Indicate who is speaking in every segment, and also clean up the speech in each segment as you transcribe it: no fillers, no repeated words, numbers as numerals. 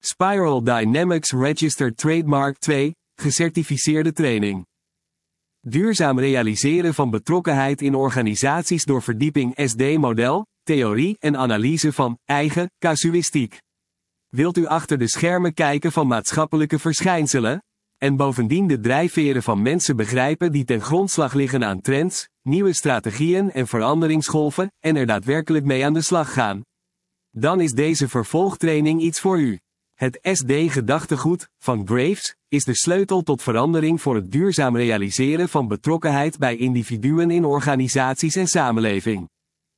Speaker 1: Spiral Dynamics Registered Trademark 2, gecertificeerde training. Duurzaam realiseren van betrokkenheid in organisaties door verdieping SD-model, theorie en analyse van eigen casuïstiek. Wilt u achter de schermen kijken van maatschappelijke verschijnselen? En bovendien de drijfveren van mensen begrijpen die ten grondslag liggen aan trends, nieuwe strategieën en veranderingsgolven en er daadwerkelijk mee aan de slag gaan? Dan is deze vervolgtraining iets voor u. Het SD-gedachtegoed van Graves is de sleutel tot verandering voor het duurzaam realiseren van betrokkenheid bij individuen in organisaties en samenleving.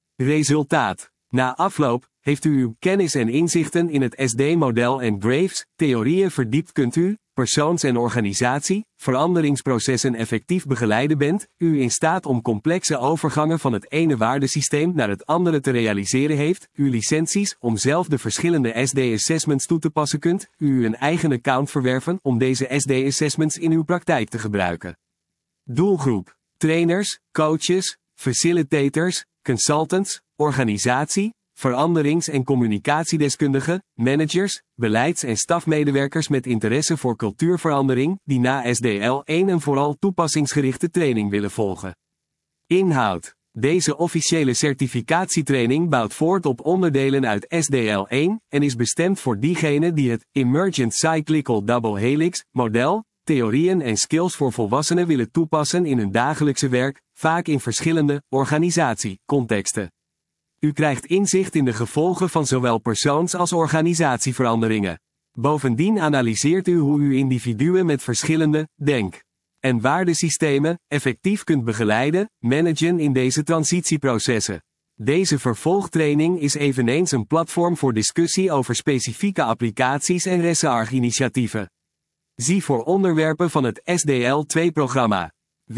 Speaker 1: Resultaat: na afloop heeft u uw kennis en inzichten in het SD-model en Graves theorieën verdiept, kunt u, persoons- en organisatie, veranderingsprocessen effectief begeleiden, bent u in staat om complexe overgangen van het ene waardesysteem naar het andere te realiseren, heeft u licenties om zelf de verschillende SD-assessments toe te passen, kunt u een eigen account verwerven om deze SD-assessments in uw praktijk te gebruiken. Doelgroep: trainers, coaches, facilitators, consultants, organisatie, veranderings- en communicatiedeskundigen, managers, beleids- en stafmedewerkers met interesse voor cultuurverandering die na SDL 1 een vooral toepassingsgerichte training willen volgen. Inhoud: deze officiële certificatietraining bouwt voort op onderdelen uit SDL 1 en is bestemd voor diegenen die het Emergent Cyclical Double Helix model, theorieën en skills voor volwassenen willen toepassen in hun dagelijkse werk, vaak in verschillende organisatiecontexten. U krijgt inzicht in de gevolgen van zowel persoons- als organisatieveranderingen. Bovendien analyseert u hoe u individuen met verschillende denk- en waardesystemen effectief kunt begeleiden, managen in deze transitieprocessen. Deze vervolgtraining is eveneens een platform voor discussie over specifieke applicaties en RESAARG-initiatieven. Zie voor onderwerpen van het SDL2-programma.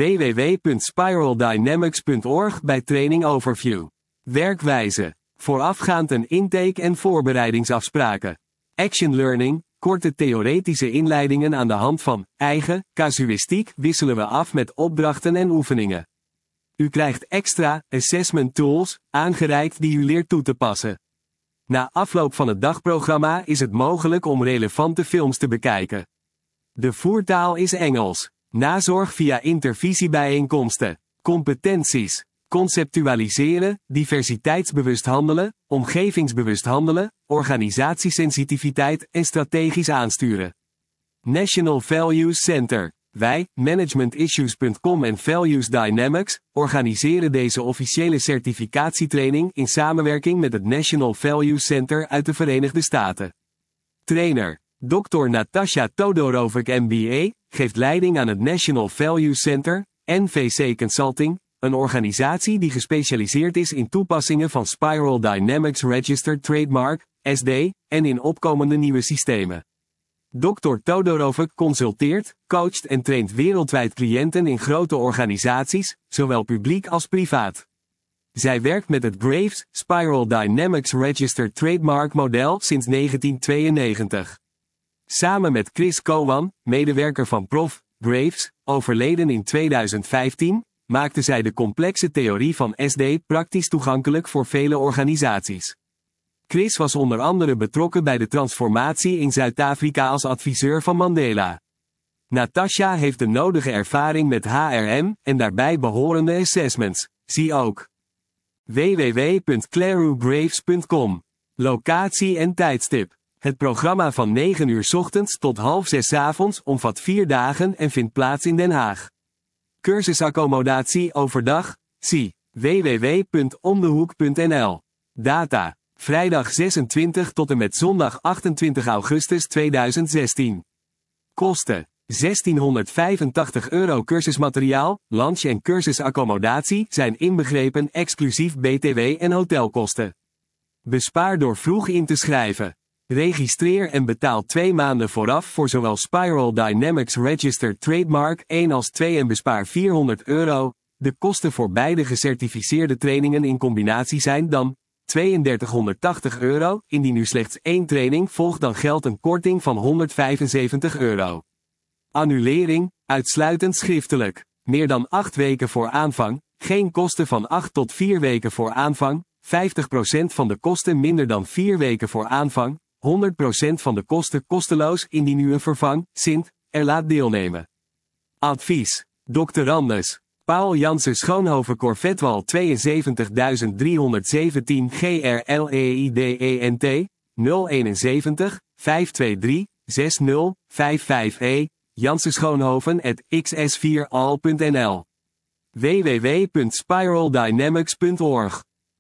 Speaker 1: www.spiraldynamics.org bij Training Overview. Werkwijze: voorafgaand een intake- en voorbereidingsafspraken. Action Learning: korte theoretische inleidingen aan de hand van eigen casuïstiek wisselen we af met opdrachten en oefeningen. U krijgt extra assessment tools aangereikt die u leert toe te passen. Na afloop van het dagprogramma is het mogelijk om relevante films te bekijken. De voertaal is Engels. Nazorg via intervisiebijeenkomsten. Competenties: conceptualiseren, diversiteitsbewust handelen, omgevingsbewust handelen, organisatiesensitiviteit en strategisch aansturen. National Values Center. Wij, managementissues.com en Values Dynamics, organiseren deze officiële certificatietraining in samenwerking met het National Values Center uit de Verenigde Staten. Trainer: Dr. Natasha Todorovic MBA, geeft leiding aan het National Values Center, NVC Consulting, een organisatie die gespecialiseerd is in toepassingen van Spiral Dynamics Registered Trademark, SD, en in opkomende nieuwe systemen. Dr. Todorovic consulteert, coacht en traint wereldwijd cliënten in grote organisaties, zowel publiek als privaat. Zij werkt met het Graves Spiral Dynamics Registered Trademark model sinds 1992. Samen met Chris Cowan, medewerker van Prof. Graves, overleden in 2015, maakte zij de complexe theorie van SD praktisch toegankelijk voor vele organisaties. Chris was onder andere betrokken bij de transformatie in Zuid-Afrika als adviseur van Mandela. Natasha heeft de nodige ervaring met HRM en daarbij behorende assessments. Zie ook www.clarugraves.com. Locatie en tijdstip. Het programma van 9 uur 's ochtends tot 5:30 's avonds omvat 4 dagen en vindt plaats in Den Haag. Cursusaccommodatie overdag? Zie www.omdehoek.nl. Data: vrijdag 26 tot en met zondag 28 augustus 2016. Kosten: €1685 cursusmateriaal, lunch en cursusaccommodatie zijn inbegrepen exclusief BTW en hotelkosten. Bespaar door vroeg in te schrijven. Registreer en betaal 2 maanden vooraf voor zowel Spiral Dynamics Registered Trademark 1 als 2 en bespaar €400. De kosten voor beide gecertificeerde trainingen in combinatie zijn dan €3280. Indien u slechts 1 training volgt, dan geldt een korting van €175. Annulering: uitsluitend schriftelijk. Meer dan 8 weken voor aanvang, geen kosten van 8 tot 4 weken voor aanvang, 50% van de kosten minder dan 4 weken voor aanvang, 100% van de kosten kosteloos indien u een vervang, Sint, er laat deelnemen. Advies. Dr. Anders. Paul Jansen Schoonhoven Corvetwal 72317 GRLEIDENT 071 523 60 55 jansenschoonhoven@xs4al.nl www.spiraldynamics.org